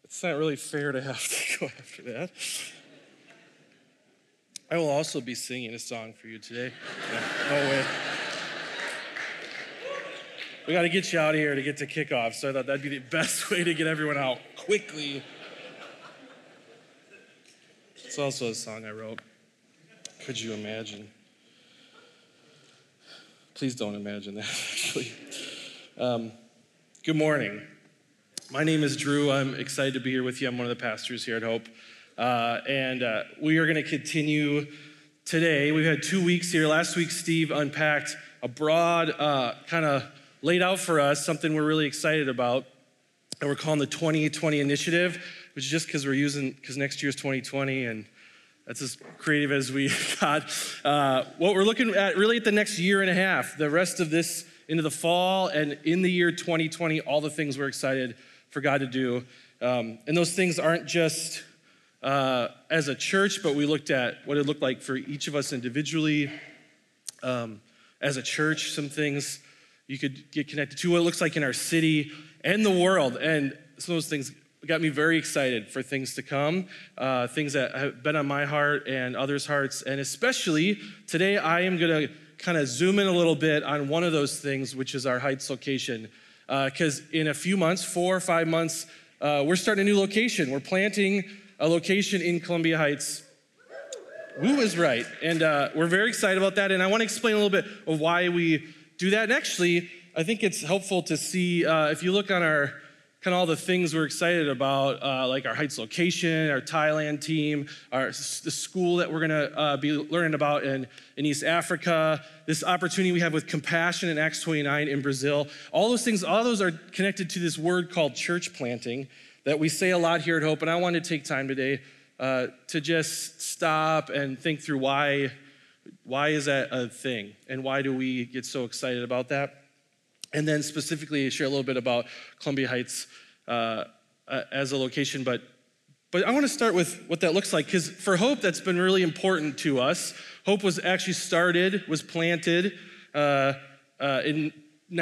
It's not really fair to have to go after that. I will also be singing a song for you today. No way. We got to get you out of here to get to kickoff, so I thought that'd be the best way to get everyone out quickly. It's also a song I wrote. Could you imagine? Please don't imagine that, actually. Good morning. My name is Drew. I'm excited to be here with you. I'm one of the pastors here at Hope. We are going to continue today. We've had 2 weeks here. Last week, Steve unpacked a broad, kind of laid out for us something we're really excited about, and we're calling the 2020 Initiative, which is just because next year's 2020, and that's as creative as we got. What we're looking at really at the next year and a half, the rest of this into the fall, and in the year 2020, all the things we're excited for God to do. And those things aren't just as a church, but we looked at what it looked like for each of us individually. As a church, some things you could get connected to, what it looks like in our city and the world. And some of those things got me very excited for things to come, things that have been on my heart and others' hearts. And especially today, I am going to kind of zoom in a little bit on one of those things, which is our Heights location. Because in a few months, 4 or 5 months, we're starting a new location. We're planting a location in Columbia Heights. Woo is right. And we're very excited about that. And I want to explain a little bit of why we do that. And actually, I think it's helpful to see, if you look on our kind of all the things we're excited about, like our Heights location, our Thailand team, the school that we're going to be learning about in East Africa, this opportunity we have with Compassion in Acts 29 in Brazil. All those things, all those are connected to this word called church planting that we say a lot here at Hope. And I wanted to take time today to just stop and think through why is that a thing? And why do we get so excited about that? And then specifically share a little bit about Columbia Heights as a location. But I want to start with what that looks like, because for Hope, that's been really important to us. Hope was actually planted in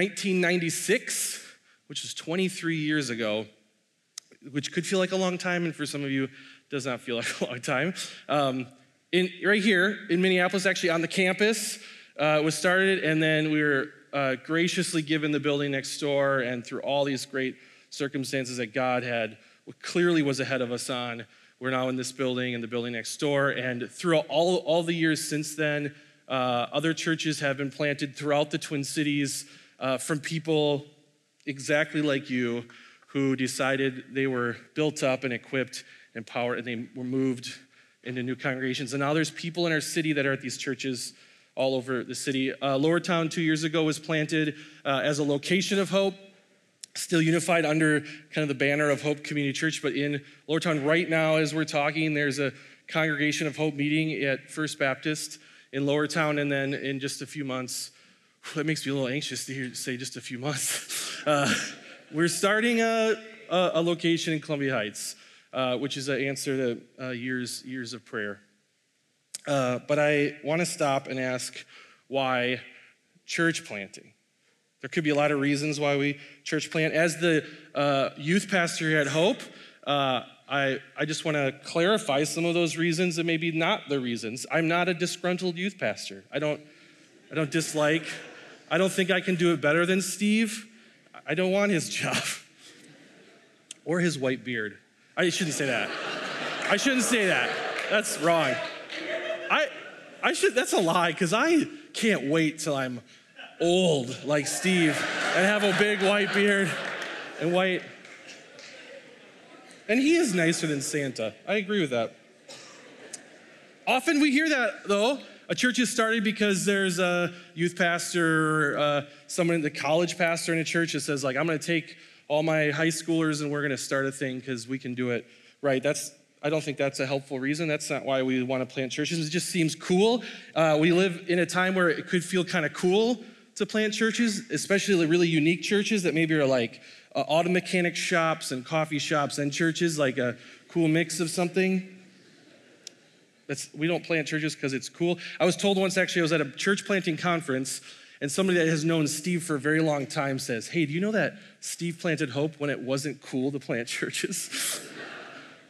1996, which is 23 years ago, which could feel like a long time, and for some of you, does not feel like a long time. Right here in Minneapolis, actually on the campus, was started, and then we were graciously given the building next door, and through all these great circumstances that God had clearly was ahead of us on, we're now in this building and the building next door. And through all the years since then, other churches have been planted throughout the Twin Cities from people exactly like you who decided they were built up and equipped, empowered, and they were moved into new congregations. And now there's people in our city that are at these churches all over the city. Lowertown 2 years ago was planted as a location of Hope, still unified under kind of the banner of Hope Community Church. But in Lowertown right now, as we're talking, there's a Congregation of Hope meeting at First Baptist in Lowertown. And then in just a few months, that makes me a little anxious to say just a few months. We're starting a location in Columbia Heights, which is an answer to years of prayer. But I want to stop and ask, why church planting? There could be a lot of reasons why we church plant. As the youth pastor here at Hope, I just want to clarify some of those reasons and maybe not the reasons. I'm not a disgruntled youth pastor. I don't dislike. I don't think I can do it better than Steve. I don't want his job or his white beard. I shouldn't say that. That's wrong. That's a lie, because I can't wait till I'm old like Steve and have a big white beard and white. And he is nicer than Santa. I agree with that. Often we hear that, though. A church is started because there's a youth pastor or someone, the college pastor in a church that says, like, I'm going to take all my high schoolers and we're going to start a thing because we can do it right. I don't think that's a helpful reason. That's not why we want to plant churches. It just seems cool. We live in a time where it could feel kind of cool to plant churches, especially the really unique churches that maybe are like auto mechanic shops and coffee shops and churches, like a cool mix of something. We don't plant churches because it's cool. I was told once, actually, I was at a church planting conference, and somebody that has known Steve for a very long time says, hey, do you know that Steve planted Hope when it wasn't cool to plant churches?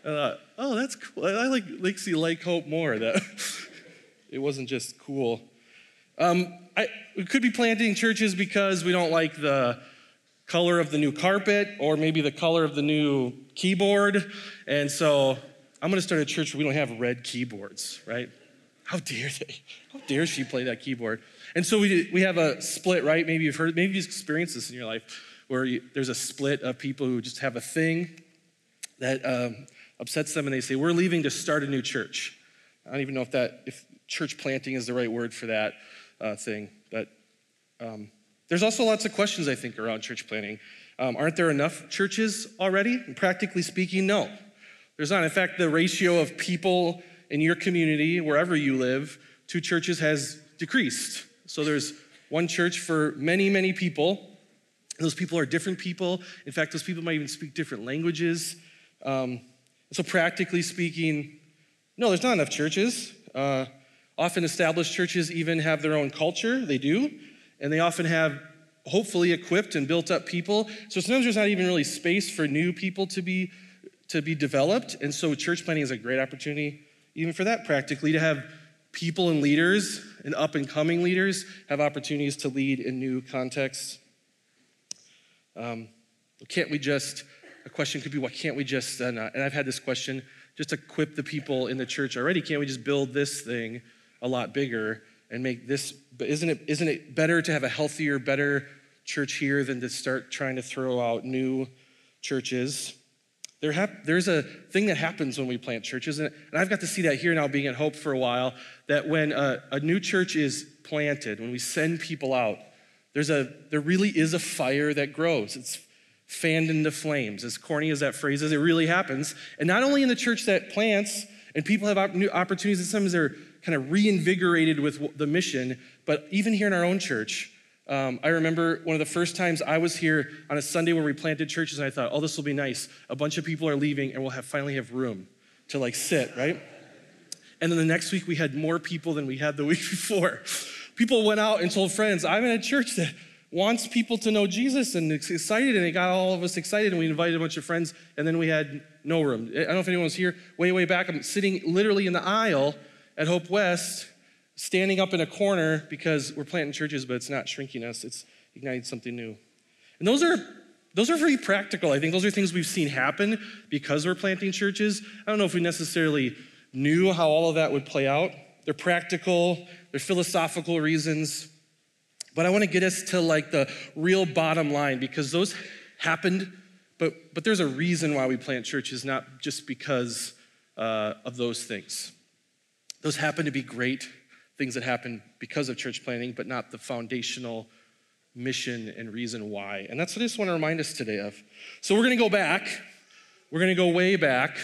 I thought, oh, that's cool. I like Hope more. That it wasn't just cool. We could be planting churches because we don't like the color of the new carpet or maybe the color of the new keyboard. And so I'm going to start a church where we don't have red keyboards, right? How dare they? How dare she play that keyboard? And so we have a split, right? Maybe you've experienced this in your life where there's a split of people who just have a thing that upsets them and they say, we're leaving to start a new church. I don't even know if church planting is the right word for that thing. But there's also lots of questions, I think, around church planting. Aren't there enough churches already? And practically speaking, no. There's not. In fact, the ratio of people in your community, wherever you live, to churches has decreased. So there's one church for many, many people. Those people are different people. In fact, those people might even speak different languages. So practically speaking, no, there's not enough churches. Often established churches even have their own culture. They do. And they often have hopefully equipped and built up people. So sometimes there's not even really space for new people to be developed. And so church planting is a great opportunity, even for that practically, to have people and leaders and up and coming leaders have opportunities to lead in new contexts. A question could be, why can't we just, and I've had this question, just equip the people in the church already? Can't we just build this thing a lot bigger and make this, but isn't it better to have a healthier, better church here than to start trying to throw out new churches? There's a thing that happens when we plant churches, and I've got to see that here now being at Hope for a while, that when a new church is planted, when we send people out, there really is a fire that grows. It's fanned into flames. As corny as that phrase is, it really happens. And not only in the church that plants, and people have new opportunities, and sometimes they're kind of reinvigorated with the mission, but even here in our own church, I remember one of the first times I was here on a Sunday where we planted churches, and I thought, oh, this will be nice. A bunch of people are leaving, and we'll finally have room to sit, right? And then the next week, we had more people than we had the week before. People went out and told friends, I'm in a church that wants people to know Jesus and it's excited, and it got all of us excited, and we invited a bunch of friends, and then we had no room. I don't know if anyone was here way back. I'm sitting literally in the aisle at Hope West, standing up in a corner because we're planting churches, but it's not shrinking us. It's igniting something new. And those are very practical. I think those are things we've seen happen because we're planting churches. I don't know if we necessarily knew how all of that would play out. They're practical, they're philosophical reasons. But I want to get us to the real bottom line, because those happened, but there's a reason why we plant churches, not just because of those things. Those happen to be great things that happen because of church planting, but not the foundational mission and reason why. And that's what I just want to remind us today of. So we're going to go back. We're going to go way back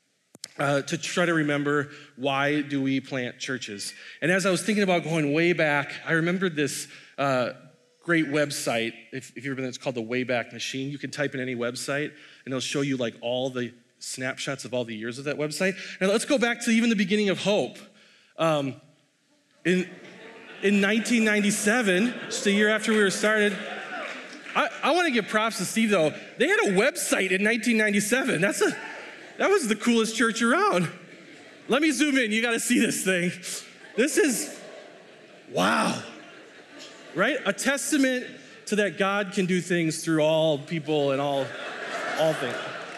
to try to remember, why do we plant churches? And as I was thinking about going way back, I remembered this great website. If you've ever been there, it's called the Wayback Machine. You can type in any website, and it'll show you all the snapshots of all the years of that website. Now let's go back to even the beginning of Hope. In 1997, just a year after we were started, I want to give props to Steve, though. They had a website in 1997. That was the coolest church around. Let me zoom in. You got to see this thing. This is, wow. Right? A testament to that God can do things through all people and all things.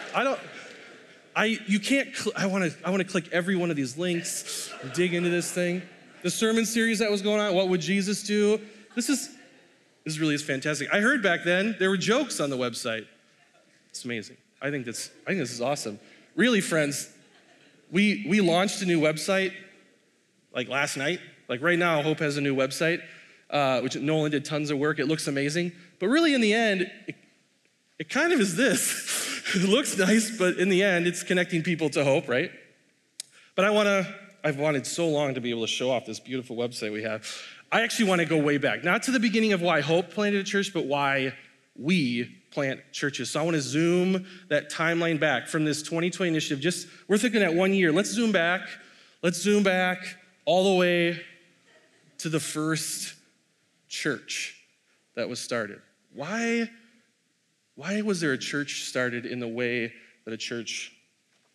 I want to click every one of these links and dig into this thing. The sermon series that was going on, what would Jesus do? This really is fantastic. I heard back then there were jokes on the website. It's amazing. I think this is awesome. Really, friends, we launched a new website last night. Right now, Hope has a new website, which Nolan did tons of work. It looks amazing. But really, in the end, it kind of is this. It looks nice, but in the end, it's connecting people to Hope, right? But I've wanted so long to be able to show off this beautiful website we have. I actually want to go way back, not to the beginning of why Hope planted a church, but why we plant churches. So I want to zoom that timeline back from this 2020 initiative. We're thinking at 1 year. Let's zoom back all the way to the first church that was started. Why was there a church started in the way that a church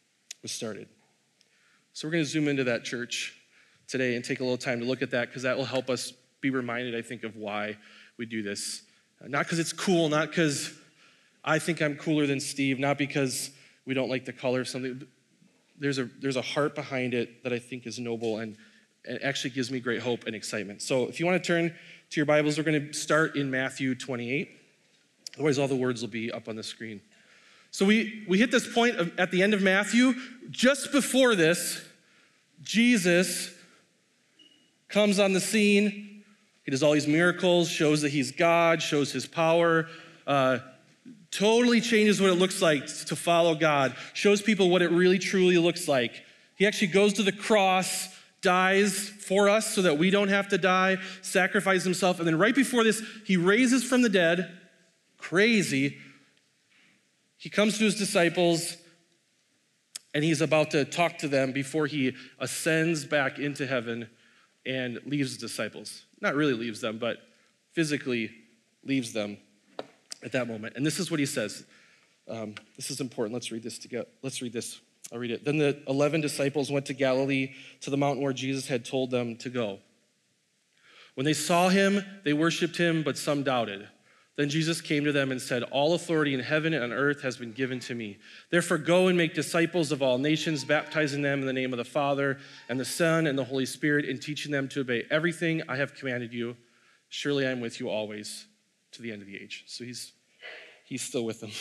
was started. So we're going to zoom into that church today and take a little time to look at that, because that will help us be reminded, I think, of why we do this. Not because it's cool, not because I think I'm cooler than Steve, not because we don't like the color of something. There's a heart behind it that I think is noble and actually gives me great hope and excitement. So if you want to turn to your Bibles, we're going to start in Matthew 28. Otherwise, all the words will be up on the screen. So we hit this point at the end of Matthew. Just before this, Jesus comes on the scene. He does all these miracles, shows that he's God, shows his power, totally changes what it looks like to follow God, shows people what it really truly looks like. He actually goes to the cross, dies for us so that we don't have to die, sacrifices himself, and then right before this, he raises from the dead. Crazy. He comes to his disciples, and he's about to talk to them before he ascends back into heaven and leaves his disciples. Not really leaves them, but physically leaves them at that moment. And this is what he says. This is important. Let's read this together. Let's read this. I'll read it. Then the 11 disciples went to Galilee, to the mountain where Jesus had told them to go. When they saw him, they worshiped him, but some doubted. Then Jesus came to them and said, "All authority in heaven and on earth has been given to me. Therefore go and make disciples of all nations, baptizing them in the name of the Father and the Son and the Holy Spirit, and teaching them to obey everything I have commanded you. Surely I am with you always to the end of the age." So he's still with them.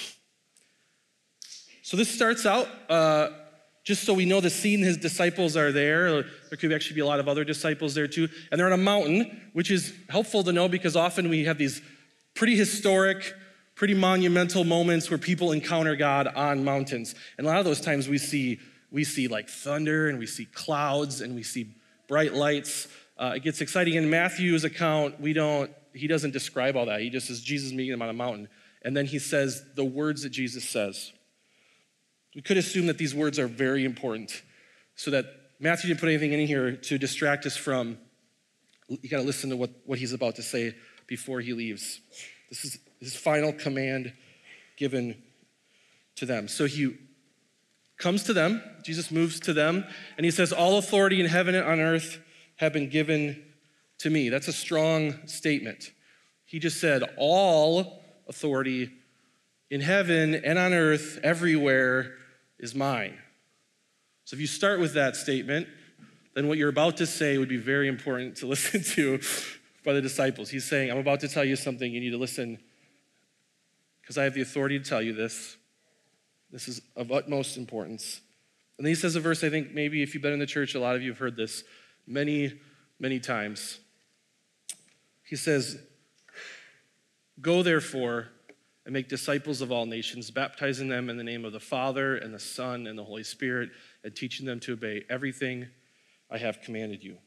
So this starts out, just so we know the scene, his disciples are there. There could actually be a lot of other disciples there too. And they're on a mountain, which is helpful to know because often we have these pretty historic, pretty monumental moments where people encounter God on mountains. And a lot of those times we see like thunder, and we see clouds, and we see bright lights. It gets exciting. In Matthew's account, he doesn't describe all that. He just says Jesus meeting them on a mountain. And then he says the words that Jesus says. We could assume that these words are very important, so that Matthew didn't put anything in here to distract us from. You got to listen to what he's about to say before he leaves. This is his final command given to them. So he comes to them, Jesus moves to them, and he says, "All authority in heaven and on earth have been given to me." That's a strong statement. He just said, all authority in heaven and on earth, everywhere, is mine. So if you start with that statement, then what you're about to say would be very important to listen to by the disciples. He's saying, I'm about to tell you something. You need to listen because I have the authority to tell you this. This is of utmost importance. And then he says a verse, I think maybe if you've been in the church, a lot of you have heard this many, many times. He says, "Go therefore and make disciples of all nations, baptizing them in the name of the Father and the Son and the Holy Spirit, and teaching them to obey everything I have commanded you."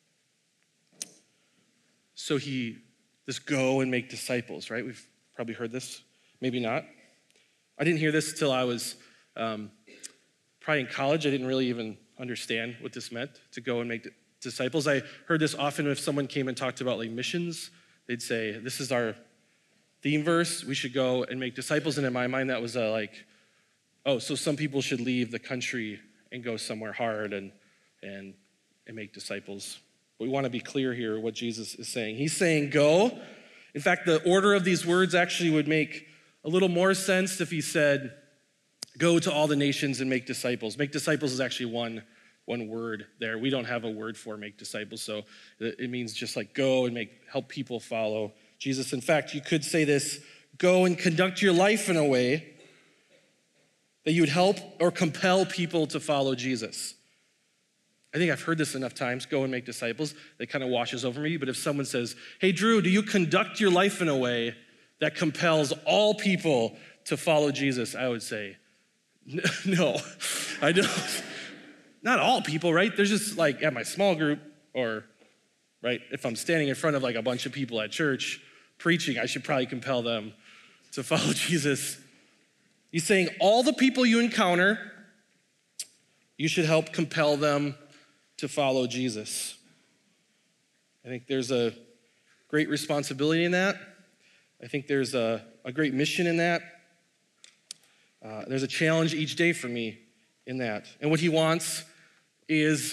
So this go and make disciples, right? We've probably heard this, maybe not. I didn't hear this till I was probably in college. I didn't really even understand what this meant, to go and make disciples. I heard this often if someone came and talked about like missions. They'd say, this is our theme verse, we should go and make disciples. And in my mind, that was so some people should leave the country and go somewhere hard and make disciples. But we want to be clear here what Jesus is saying. He's saying go. In fact, the order of these words actually would make a little more sense if he said, go to all the nations and make disciples. Make disciples is actually one word there. We don't have a word for make disciples, so it means just like go and help people follow Jesus. In fact, you could say this, go and conduct your life in a way that you would help or compel people to follow Jesus. I think I've heard this enough times, go and make disciples. That kind of washes over me. But if someone says, hey, Drew, do you conduct your life in a way that compels all people to follow Jesus? I would say, no, I don't. Not all people, right? There's just like at my small group or, right, if I'm standing in front of like a bunch of people at church preaching, I should probably compel them to follow Jesus. He's saying all the people you encounter, you should help compel them to follow Jesus. I think there's a great responsibility in that. I think there's a great mission in that. There's a challenge each day for me in that. And what he wants is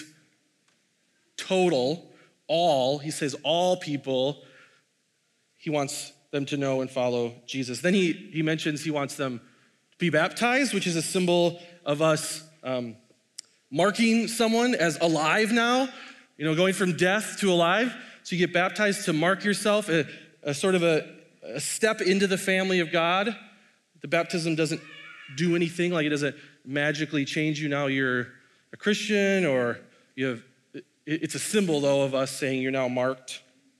total, all, he says all people, he wants them to know and follow Jesus. Then he mentions he wants them to be baptized, which is a symbol of us marking someone as alive now, going from death to alive. So you get baptized to mark yourself, a sort of a step into the family of God. The baptism doesn't do anything, like it doesn't magically change you. Now you're a Christian, or it's a symbol, though, of us saying you're now marked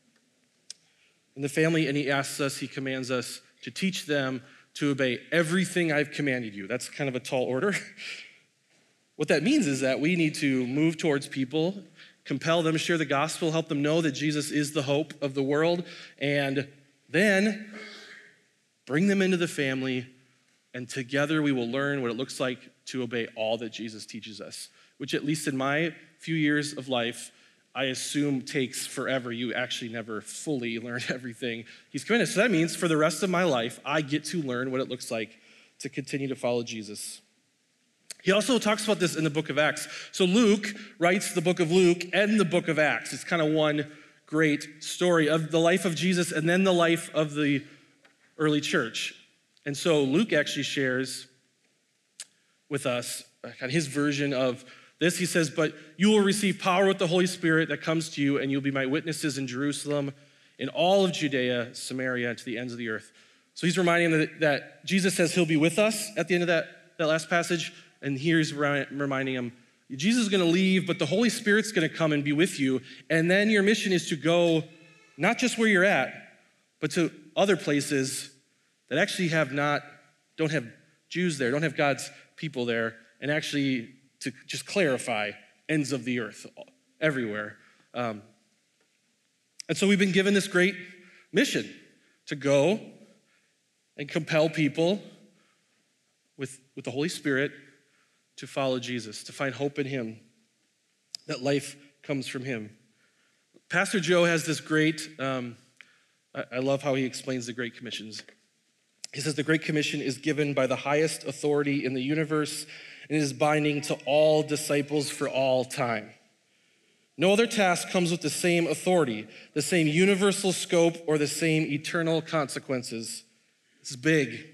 in the family. And he commands us to teach them to obey everything I've commanded you. That's kind of a tall order. What that means is that we need to move towards people, compel them, share the gospel, help them know that Jesus is the hope of the world, and then bring them into the family, and together we will learn what it looks like to obey all that Jesus teaches us, which, at least in my few years of life, I assume takes forever. You actually never fully learn everything he's commanded. So that means for the rest of my life, I get to learn what it looks like to continue to follow Jesus. He also talks about this in the book of Acts. So Luke writes the book of Luke and the book of Acts. It's kind of one great story of the life of Jesus and then the life of the early church. And so Luke actually shares with us kind of his version of this. He says, "But you will receive power with the Holy Spirit that comes to you, and you'll be my witnesses in Jerusalem, in all of Judea, Samaria, and to the ends of the earth." So he's reminding them that Jesus says he'll be with us at the end of that last passage. And here he's reminding them, Jesus is going to leave, but the Holy Spirit's going to come and be with you. And then your mission is to go not just where you're at, but to other places that actually don't have Jews there, don't have God's people there, and actually to just clarify ends of the earth everywhere. And so we've been given this great mission to go and compel people with the Holy Spirit to follow Jesus, to find hope in him, that life comes from him. Pastor Joe has this great, I love how he explains the Great Commissions. He says the Great Commission is given by the highest authority in the universe and is binding to all disciples for all time. No other task comes with the same authority, the same universal scope, or the same eternal consequences. It's big.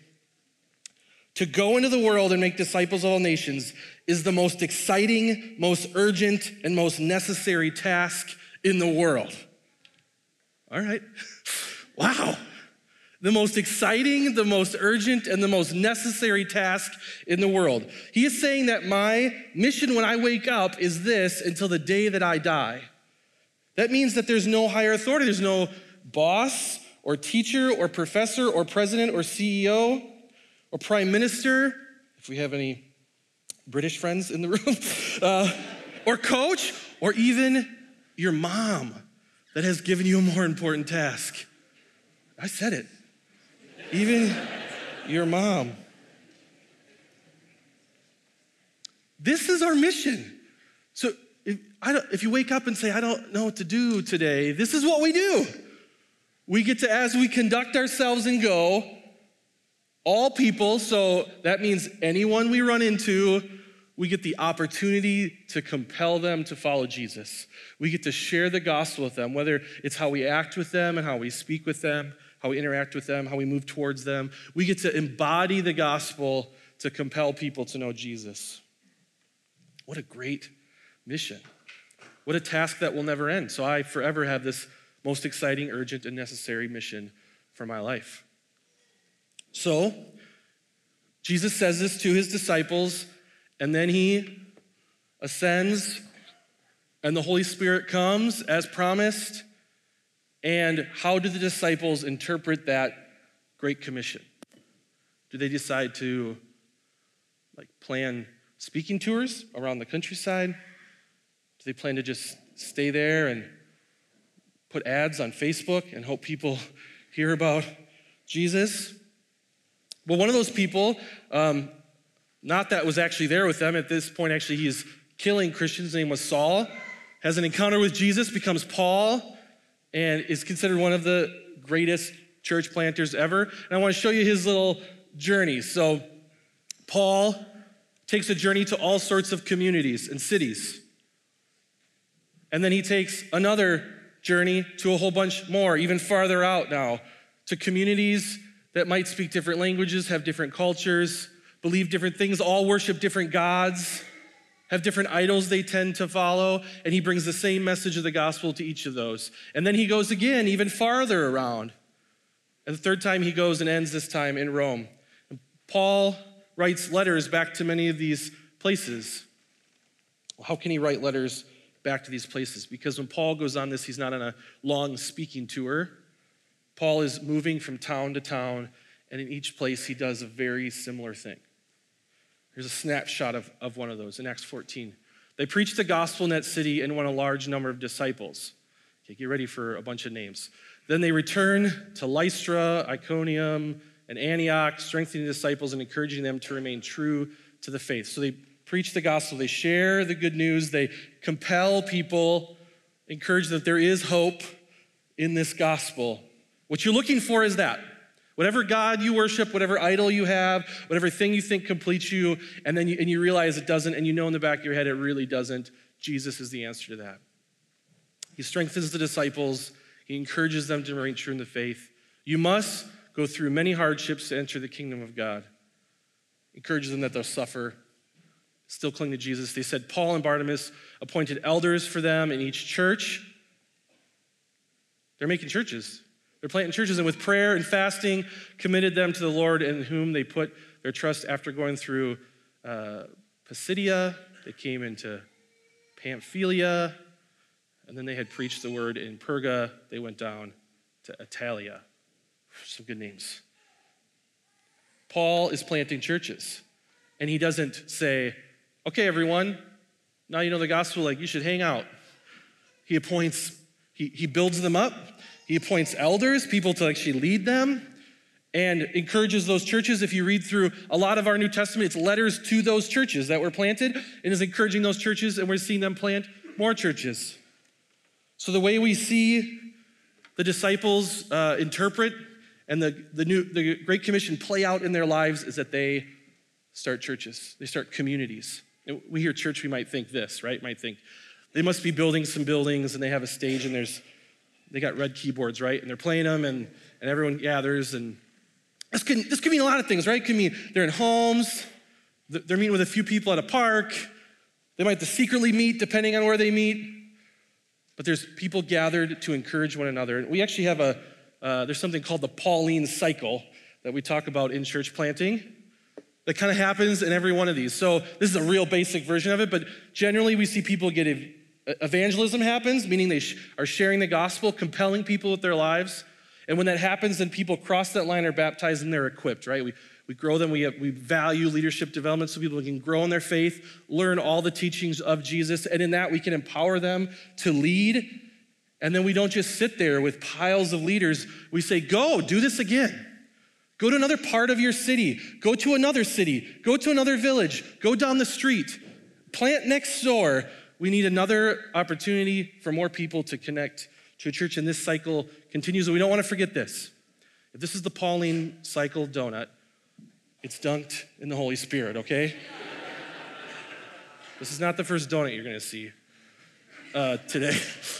To go into the world and make disciples of all nations is the most exciting, most urgent, and most necessary task in the world. All right. Wow. The most exciting, the most urgent, and the most necessary task in the world. He is saying that my mission when I wake up is this until the day that I die. That means that there's no higher authority. There's no boss or teacher or professor or president or CEO or prime minister, if we have any British friends in the room, or coach, or even your mom that has given you a more important task. I said it. Even your mom. This is our mission. So if you wake up and say, I don't know what to do today, this is what we do. We get to, as we conduct ourselves and go, all people, so that means anyone we run into, we get the opportunity to compel them to follow Jesus. We get to share the gospel with them, whether it's how we act with them and how we speak with them, how we interact with them, how we move towards them. We get to embody the gospel to compel people to know Jesus. What a great mission. What a task that will never end. So I forever have this most exciting, urgent, and necessary mission for my life. So, Jesus says this to his disciples, and then he ascends, and the Holy Spirit comes as promised. And how do the disciples interpret that Great Commission? Do they decide to plan speaking tours around the countryside? Do they plan to just stay there and put ads on Facebook and hope people hear about Jesus? Well, one of those people, not that was actually there with them, at this point actually he's killing Christians, his name was Saul, has an encounter with Jesus, becomes Paul, and is considered one of the greatest church planters ever. And I want to show you his little journey. So Paul takes a journey to all sorts of communities and cities. And then he takes another journey to a whole bunch more, even farther out now, to communities that might speak different languages, have different cultures, believe different things, all worship different gods, have different idols they tend to follow, and he brings the same message of the gospel to each of those. And then he goes again, even farther around. And the third time he goes and ends this time in Rome. And Paul writes letters back to many of these places. How can he write letters back to these places? Because when Paul goes on this, he's not on a long speaking tour. Paul is moving from town to town, and in each place he does a very similar thing. Here's a snapshot of one of those in Acts 14. They preached the gospel in that city and won a large number of disciples. Okay, get ready for a bunch of names. Then they return to Lystra, Iconium, and Antioch, strengthening the disciples and encouraging them to remain true to the faith. So they preach the gospel, they share the good news, they compel people, encourage that there is hope in this gospel. What you're looking for is that. Whatever God you worship, whatever idol you have, whatever thing you think completes you, and then you realize it doesn't, and you know in the back of your head it really doesn't, Jesus is the answer to that. He strengthens the disciples. He encourages them to remain true in the faith. You must go through many hardships to enter the kingdom of God. Encourages them that they'll suffer, still cling to Jesus. They said Paul and Barnabas appointed elders for them in each church. They're making churches. They're planting churches, and with prayer and fasting, committed them to the Lord in whom they put their trust. After going through Pisidia, they came into Pamphylia, and then they had preached the word in Perga. They went down to Attalia. Some good names. Paul is planting churches, and he doesn't say, okay, everyone, now you know the gospel, like you should hang out. He appoints, he builds them up. He appoints elders, people to actually lead them, and encourages those churches. If you read through a lot of our New Testament, it's letters to those churches that were planted, and is encouraging those churches, and we're seeing them plant more churches. So the way we see the disciples interpret and the Great Commission play out in their lives is that they start churches. They start communities. And we hear church, we might think this, right? Might think they must be building some buildings, and they have a stage, and they got red keyboards, right? And they're playing them, and everyone gathers. And this could mean a lot of things, right? It could mean they're in homes, they're meeting with a few people at a park, they might have to secretly meet depending on where they meet. But there's people gathered to encourage one another. And we actually have there's something called the Pauline cycle that we talk about in church planting that kind of happens in every one of these. So this is a real basic version of it, but generally we see people get evangelism happens, meaning they are sharing the gospel, compelling people with their lives. And when that happens, then people cross that line, are baptized, and they're equipped, right? We grow them. We value leadership development so people can grow in their faith, learn all the teachings of Jesus, and in that we can empower them to lead. And then we don't just sit there with piles of leaders. We say, go, do this again. Go to another part of your city. Go to another city. Go to another village. Go down the street. Plant next door. We need another opportunity for more people to connect to a church, and this cycle continues, and we don't want to forget this. If this is the Pauline cycle donut, it's dunked in the Holy Spirit, okay? This is not the first donut you're going to see today.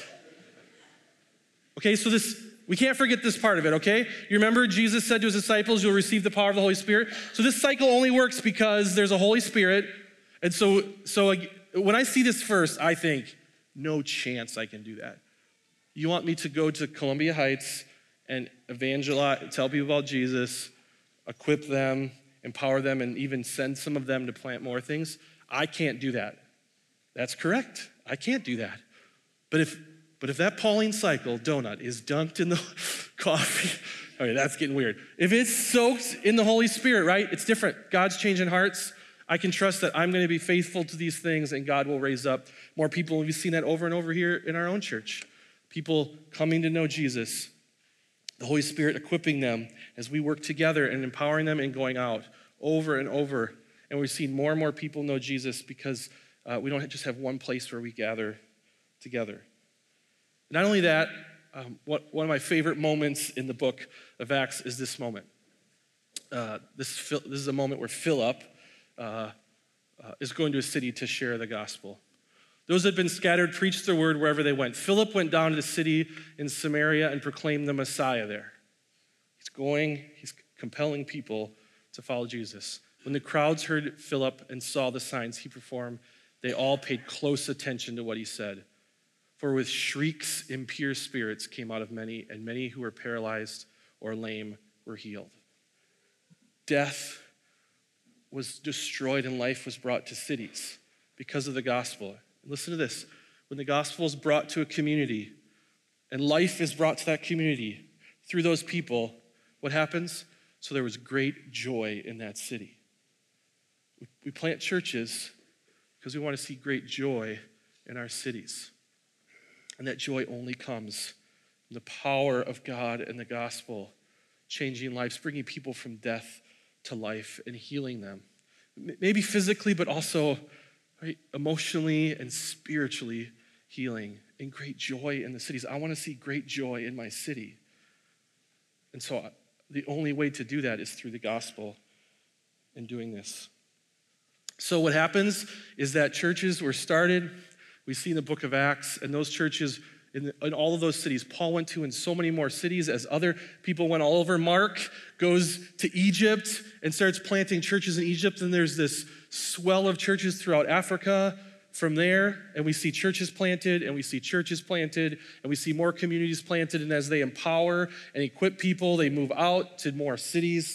Okay, so we can't forget this part of it, okay? You remember Jesus said to his disciples, you'll receive the power of the Holy Spirit. So this cycle only works because there's a Holy Spirit, and so when I see this first, I think, no chance I can do that. You want me to go to Columbia Heights and evangelize, tell people about Jesus, equip them, empower them, and even send some of them to plant more things? I can't do that. That's correct. I can't do that. But if that Pauline cycle donut is dunked in the coffee, okay, that's getting weird. If it's soaked in the Holy Spirit, right? It's different. God's changing hearts. I can trust that I'm going to be faithful to these things, and God will raise up more people. We've seen that over and over here in our own church. People coming to know Jesus, the Holy Spirit equipping them as we work together and empowering them and going out over and over. And we've seen more and more people know Jesus because we don't just have one place where we gather together. Not only that, one of my favorite moments in the book of Acts is this moment. This is a moment where Philip, is going to a city to share the gospel. Those that had been scattered preached the word wherever they went. Philip went down to the city in Samaria and proclaimed the Messiah there. He's compelling people to follow Jesus. When the crowds heard Philip and saw the signs he performed, they all paid close attention to what he said. For with shrieks, impure spirits came out of many, and many who were paralyzed or lame were healed. Death was destroyed and life was brought to cities because of the gospel. Listen to this. When the gospel is brought to a community and life is brought to that community through those people, what happens? So there was great joy in that city. We plant churches because we want to see great joy in our cities. And that joy only comes from the power of God and the gospel, changing lives, bringing people from death to life and healing them. Maybe physically, but also right, emotionally and spiritually healing and great joy in the cities. I want to see great joy in my city. And so the only way to do that is through the gospel and doing this. So what happens is that churches were started. We see in the book of Acts, and those churches in all of those cities, Paul went to in so many more cities as other people went all over. Mark goes to Egypt and starts planting churches in Egypt, and there's this swell of churches throughout Africa from there, and we see churches planted, and we see churches planted, and we see more communities planted, and as they empower and equip people, they move out to more cities.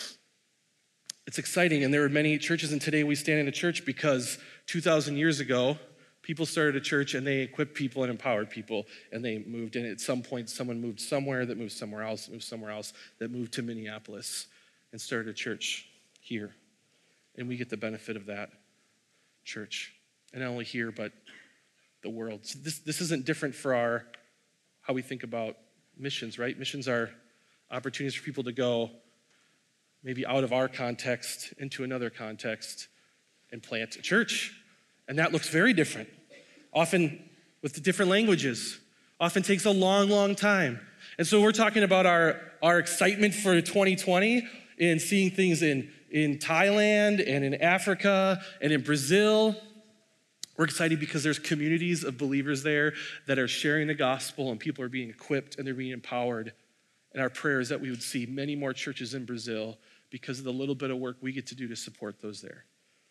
It's exciting, and there are many churches, and today we stand in a church because 2,000 years ago, people started a church and they equipped people and empowered people, and they moved. And at some point, someone moved somewhere, that moved somewhere else, that moved somewhere else, that moved to Minneapolis and started a church here. And we get the benefit of that church. And not only here, but the world. So this isn't different for how we think about missions, right? Missions are opportunities for people to go maybe out of our context into another context and plant a church. And that looks very different, often with the different languages, often takes a long, long time. And so we're talking about our excitement for 2020 in seeing things in Thailand and in Africa and in Brazil. We're excited because there's communities of believers there that are sharing the gospel, and people are being equipped and they're being empowered. And our prayer is that we would see many more churches in Brazil because of the little bit of work we get to do to support those there.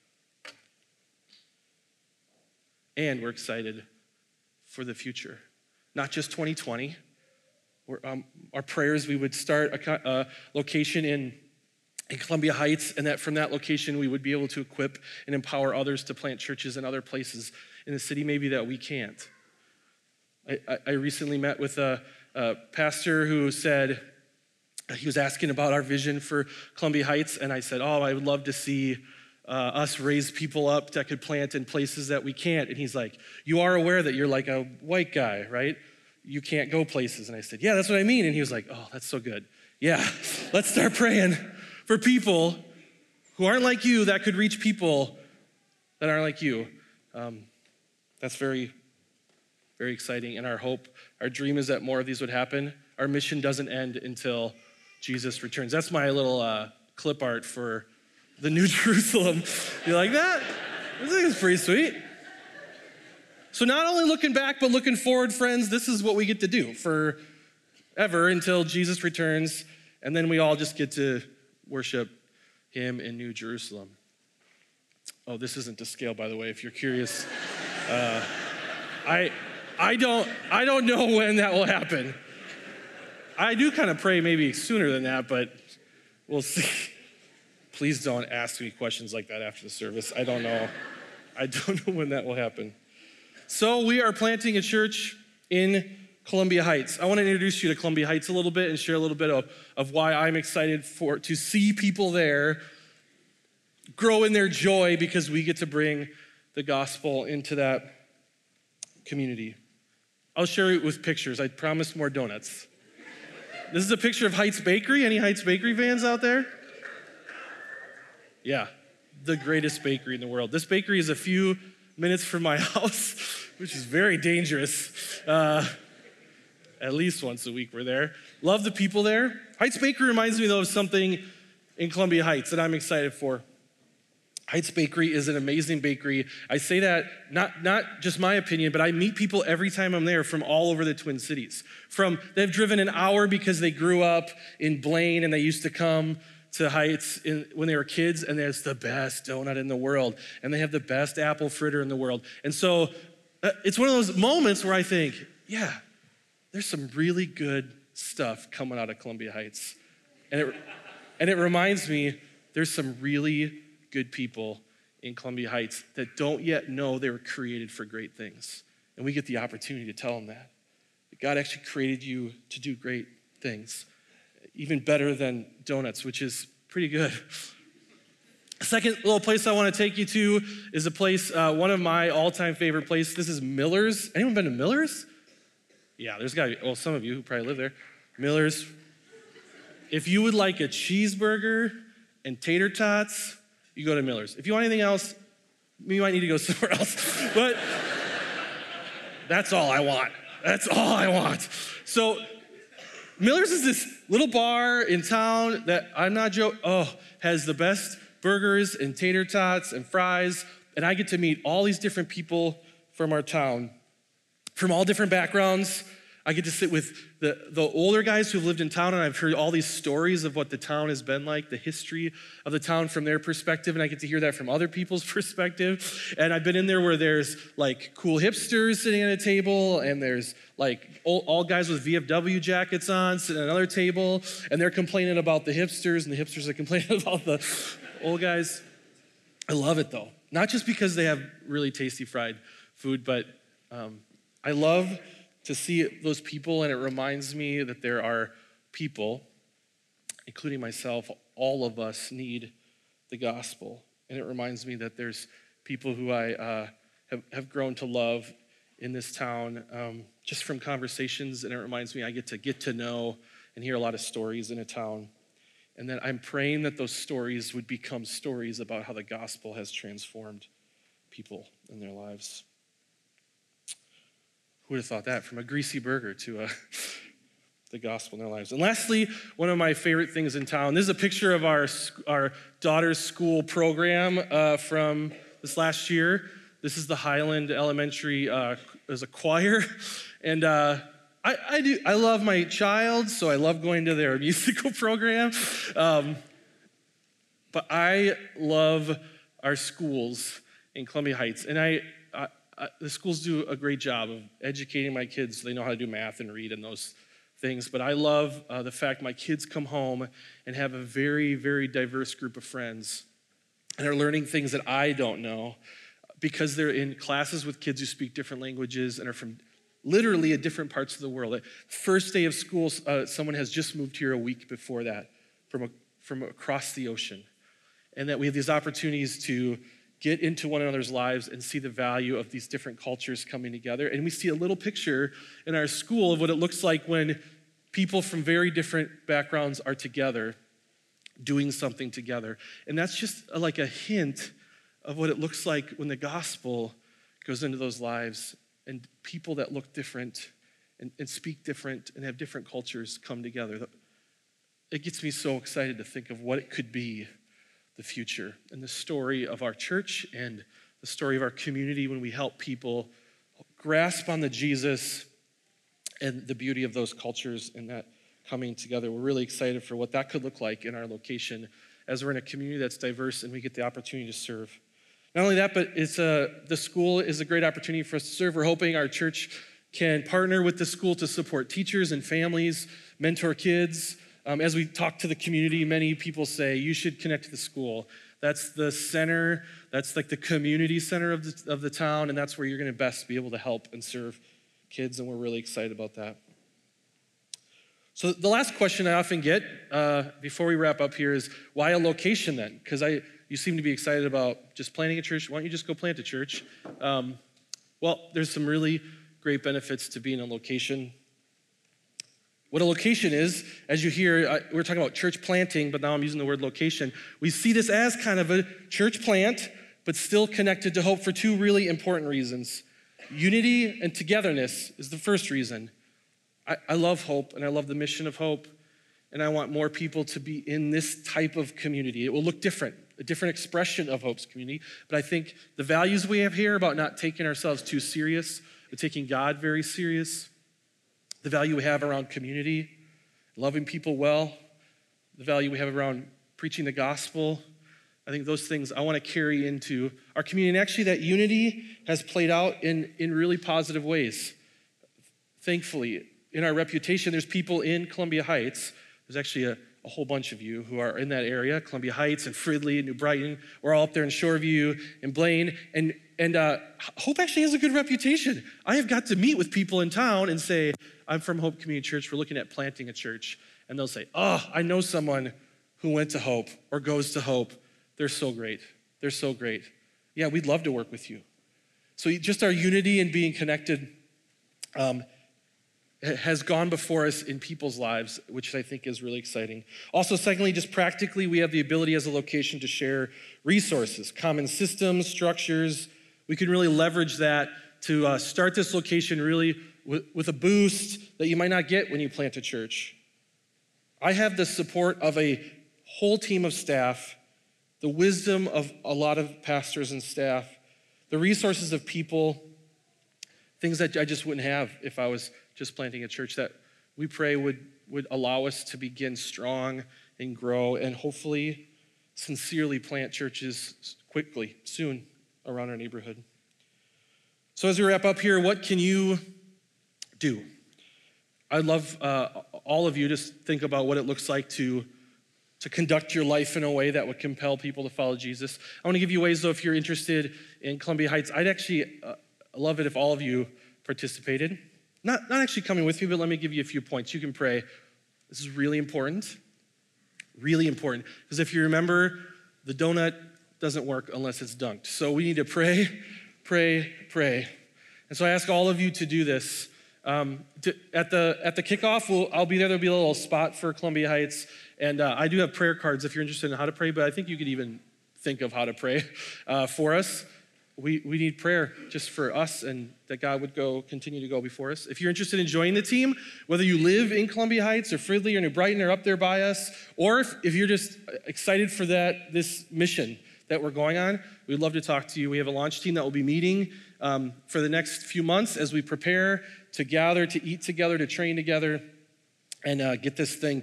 And we're excited for the future, not just 2020. Our prayers, we would start a location in Columbia Heights, and that from that location we would be able to equip and empower others to plant churches in other places in the city maybe that we can't. I recently met with a pastor who said, he was asking about our vision for Columbia Heights, and I said, I would love to see us raise people up that could plant in places that we can't. And he's like, you are aware that you're like a white guy, right? You can't go places. And I said, yeah, that's what I mean. And he was like, oh, that's so good. Yeah, let's start praying for people who aren't like you that could reach people that aren't like you. That's very, very exciting. And our hope, our dream is that more of these would happen. Our mission doesn't end until Jesus returns. That's my little clip art for the New Jerusalem. You like that? I think it's pretty sweet. So not only looking back, but looking forward, friends, this is what we get to do forever until Jesus returns, and then we all just get to worship him in New Jerusalem. Oh, this isn't to scale, by the way, if you're curious. I don't know when that will happen. I do kind of pray maybe sooner than that, but we'll see. Please don't ask me questions like that after the service. I don't know. I don't know when that will happen. So we are planting a church in Columbia Heights. I want to introduce you to Columbia Heights a little bit and share a little bit of why I'm excited to see people there grow in their joy because we get to bring the gospel into that community. I'll share it with pictures. I promise more donuts. This is a picture of Heights Bakery. Any Heights Bakery fans out there? Yeah, the greatest bakery in the world. This bakery is a few minutes from my house, which is very dangerous. At least once a week we're there. Love the people there. Heights Bakery reminds me, though, of something in Columbia Heights that I'm excited for. Heights Bakery is an amazing bakery. I say that not just my opinion, but I meet people every time I'm there from all over the Twin Cities. They've driven an hour because they grew up in Blaine and they used to come to Heights when they were kids, and it's the best donut in the world, and they have the best apple fritter in the world. And so it's one of those moments where I think, yeah, there's some really good stuff coming out of Columbia Heights. And it reminds me there's some really good people in Columbia Heights that don't yet know they were created for great things. And we get the opportunity to tell them that God actually created you to do great things, even better than donuts, which is pretty good. Second little place I want to take you to is a place, one of my all-time favorite places. This is Miller's. Anyone been to Miller's? Yeah, there's got to be, well, some of you who probably live there. Miller's. If you would like a cheeseburger and tater tots, you go to Miller's. If you want anything else, you might need to go somewhere else. But that's all I want. That's all I want. So Miller's is this little bar in town that I'm not joking, has the best burgers and tater tots and fries. And I get to meet all these different people from our town, from all different backgrounds. I get to sit with the older guys who've lived in town, and I've heard all these stories of what the town has been like, the history of the town from their perspective, and I get to hear that from other people's perspective. And I've been in there where there's like cool hipsters sitting at a table, and there's like all guys with VFW jackets on sitting at another table, and they're complaining about the hipsters, and the hipsters are complaining about the old guys. I love it though, not just because they have really tasty fried food, but I love to see those people, and it reminds me that there are people, including myself, all of us need the gospel. And it reminds me that there's people who I have grown to love in this town just from conversations, and it reminds me I get to know and hear a lot of stories in a town. And then I'm praying that those stories would become stories about how the gospel has transformed people in their lives. Who would have thought that? From a greasy burger to the gospel in their lives. And lastly, one of my favorite things in town, this is a picture of our daughter's school program from this last year. This is the Highland Elementary as a choir. And I love my child, so I love going to their musical program. But I love our schools in Columbia Heights. And the schools do a great job of educating my kids so they know how to do math and read and those things. But I love the fact my kids come home and have a very, very diverse group of friends and are learning things that I don't know because they're in classes with kids who speak different languages and are from literally different parts of the world. First day of school, someone has just moved here a week before that from across the ocean. And that we have these opportunities to get into one another's lives and see the value of these different cultures coming together. And we see a little picture in our school of what it looks like when people from very different backgrounds are together, doing something together. And that's just like a hint of what it looks like when the gospel goes into those lives and people that look different and speak different and have different cultures come together. It gets me so excited to think of what it could be, the future, and the story of our church and the story of our community when we help people grasp on the Jesus and the beauty of those cultures and that coming together. We're really excited for what that could look like in our location as we're in a community that's diverse and we get the opportunity to serve. Not only that, but the school is a great opportunity for us to serve. We're hoping our church can partner with the school to support teachers and families, mentor kids. As we talk to the community, many people say, you should connect to the school. That's the center, that's like the community center of the town, and that's where you're gonna best be able to help and serve kids, and we're really excited about that. So the last question I often get before we wrap up here is, why a location then? Because you seem to be excited about just planting a church. Why don't you just go plant a church? Well, there's some really great benefits to being a location. What a location is, as you hear, we're talking about church planting, but now I'm using the word location. We see this as kind of a church plant, but still connected to hope for two really important reasons. Unity and togetherness is the first reason. I love hope, and I love the mission of hope, and I want more people to be in this type of community. It will look different. a different expression of Hope's Community. But I think the values we have here about not taking ourselves too serious, but taking God very serious, the value we have around community, loving people well, the value we have around preaching the gospel, I think those things I want to carry into our community. And actually that unity has played out in really positive ways. Thankfully, in our reputation, there's people in Columbia Heights. There's actually a whole bunch of you who are in that area, Columbia Heights and Fridley and New Brighton. We're all up there in Shoreview and Blaine. And Hope actually has a good reputation. I have got to meet with people in town and say, I'm from Hope Community Church. We're looking at planting a church. And they'll say, oh, I know someone who went to Hope or goes to Hope. They're so great. They're so great. Yeah, we'd love to work with you. So just our unity and being connected has gone before us in people's lives, which I think is really exciting. Also, secondly, just practically, we have the ability as a location to share resources, common systems, structures. We can really leverage that to start this location really with a boost that you might not get when you plant a church. I have the support of a whole team of staff, the wisdom of a lot of pastors and staff, the resources of people, things that I just wouldn't have if I was just planting a church, that we pray would allow us to begin strong and grow and hopefully sincerely plant churches quickly, soon, around our neighborhood. So as we wrap up here, what can you do? I'd love all of you to think about what it looks like to conduct your life in a way that would compel people to follow Jesus. I want to give you ways, though, if you're interested in Columbia Heights. I'd actually love it if all of you participated. Not actually coming with me, but let me give you a few points. You can pray. This is really important. Really important. Because if you remember, the donut doesn't work unless it's dunked. So we need to pray, pray, pray. And so I ask all of you to do this. At the kickoff, I'll be there. There'll be a little spot for Columbia Heights. And I do have prayer cards if you're interested in how to pray, but I think you could even think of how to pray for us. We need prayer just for us and that God would continue to go before us. If you're interested in joining the team, whether you live in Columbia Heights or Fridley or New Brighton or up there by us, or if you're just excited for this mission that we're going on, we'd love to talk to you. We have a launch team that will be meeting for the next few months as we prepare to gather, to eat together, to train together, and get this thing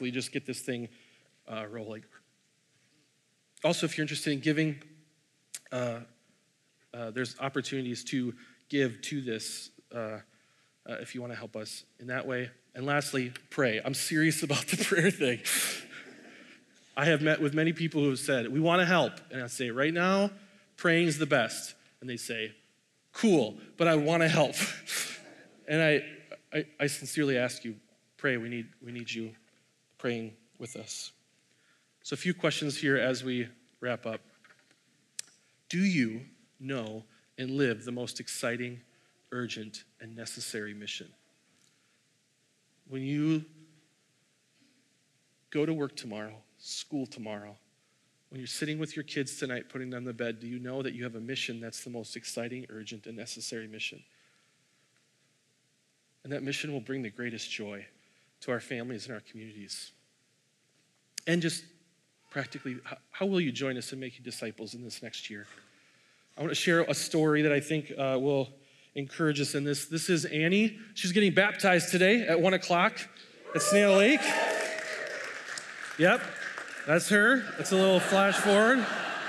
rolling. Also, if you're interested in giving, there's opportunities to give to this if you want to help us in that way. And lastly, pray. I'm serious about the prayer thing. I have met with many people who have said, we want to help. And I say, right now, praying is the best. And they say, cool, but I want to help. And I sincerely ask you, pray. We need you praying with us. So a few questions here as we wrap up. Do you know and live the most exciting, urgent, and necessary mission? When you go to work tomorrow, school tomorrow, when you're sitting with your kids tonight, putting them to bed, do you know that you have a mission that's the most exciting, urgent, and necessary mission? And that mission will bring the greatest joy to our families and our communities. And just practically, how will you join us in making disciples in this next year? I want to share a story that I think will encourage us in this. This is Annie. She's getting baptized today at 1 o'clock at Snail Lake. Yep, that's her. That's a little flash forward.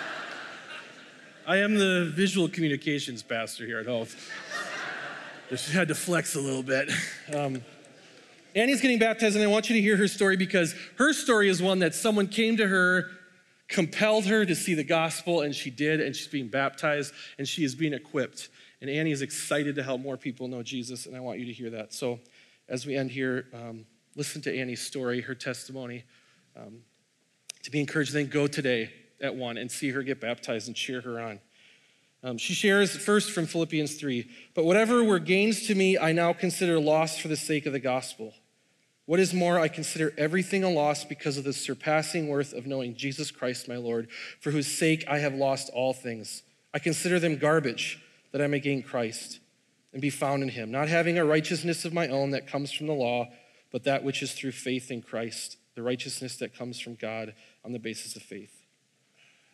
I am the visual communications pastor here at Hope. Just had to flex a little bit. Annie's getting baptized, and I want you to hear her story because her story is one that someone came to her, compelled her to see the gospel, and she did, and she's being baptized, and she is being equipped. And Annie is excited to help more people know Jesus, and I want you to hear that. So as we end here, listen to Annie's story, her testimony, to be encouraged. Then go today at 1 and see her get baptized and cheer her on. She shares first from Philippians 3, but whatever were gains to me, I now consider loss for the sake of the gospel. What is more, I consider everything a loss because of the surpassing worth of knowing Jesus Christ, my Lord, for whose sake I have lost all things. I consider them garbage, that I may gain Christ and be found in him, not having a righteousness of my own that comes from the law, but that which is through faith in Christ, the righteousness that comes from God on the basis of faith.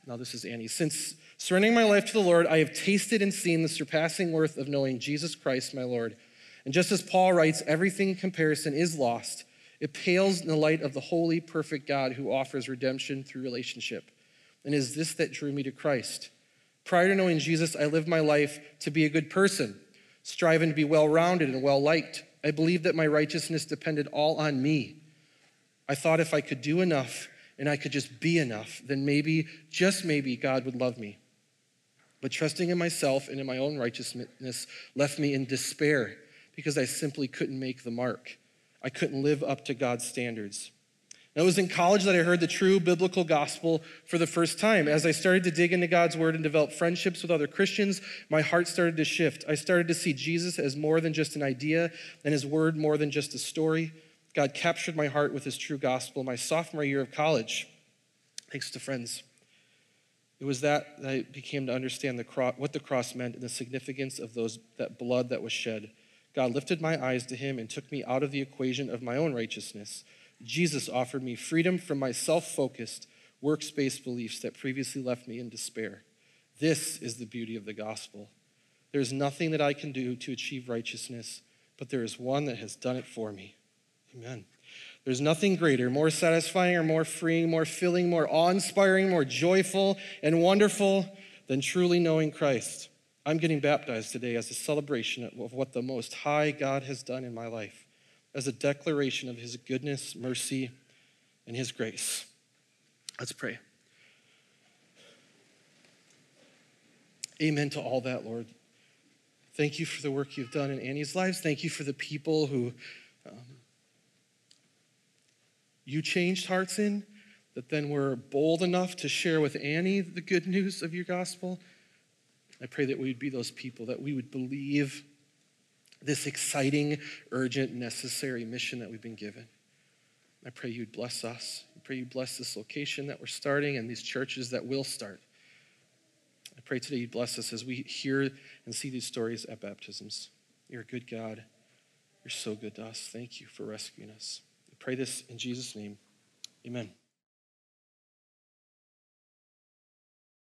Now this is Annie. Since surrendering my life to the Lord, I have tasted and seen the surpassing worth of knowing Jesus Christ, my Lord. And just as Paul writes, everything in comparison is lost. It pales in the light of the holy, perfect God who offers redemption through relationship. And it is this that drew me to Christ. Prior to knowing Jesus, I lived my life to be a good person, striving to be well-rounded and well-liked. I believed that my righteousness depended all on me. I thought if I could do enough and I could just be enough, then maybe, just maybe, God would love me. But trusting in myself and in my own righteousness left me in despair because I simply couldn't make the mark. I couldn't live up to God's standards. Now, it was in college that I heard the true biblical gospel for the first time. As I started to dig into God's word and develop friendships with other Christians, my heart started to shift. I started to see Jesus as more than just an idea and his word more than just a story. God captured my heart with his true gospel my sophomore year of college, thanks to friends. It was that I became to understand what the cross meant and the significance of that blood that was shed. God lifted my eyes to him and took me out of the equation of my own righteousness. Jesus offered me freedom from my self-focused, works-based beliefs that previously left me in despair. This is the beauty of the gospel. There is nothing that I can do to achieve righteousness, but there is one that has done it for me. Amen. There's nothing greater, more satisfying or more freeing, more filling, more awe-inspiring, more joyful and wonderful than truly knowing Christ. I'm getting baptized today as a celebration of what the Most High God has done in my life, as a declaration of his goodness, mercy, and his grace. Let's pray. Amen to all that, Lord. Thank you for the work you've done in Annie's lives. Thank you for the people who you changed hearts in, that then were bold enough to share with Annie the good news of your gospel. I pray that we would be those people, that we would believe this exciting, urgent, necessary mission that we've been given. I pray you'd bless us. I pray you bless this location that we're starting and these churches that will start. I pray today you'd bless us as we hear and see these stories at baptisms. You're a good God. You're so good to us. Thank you for rescuing us. I pray this in Jesus' name. Amen.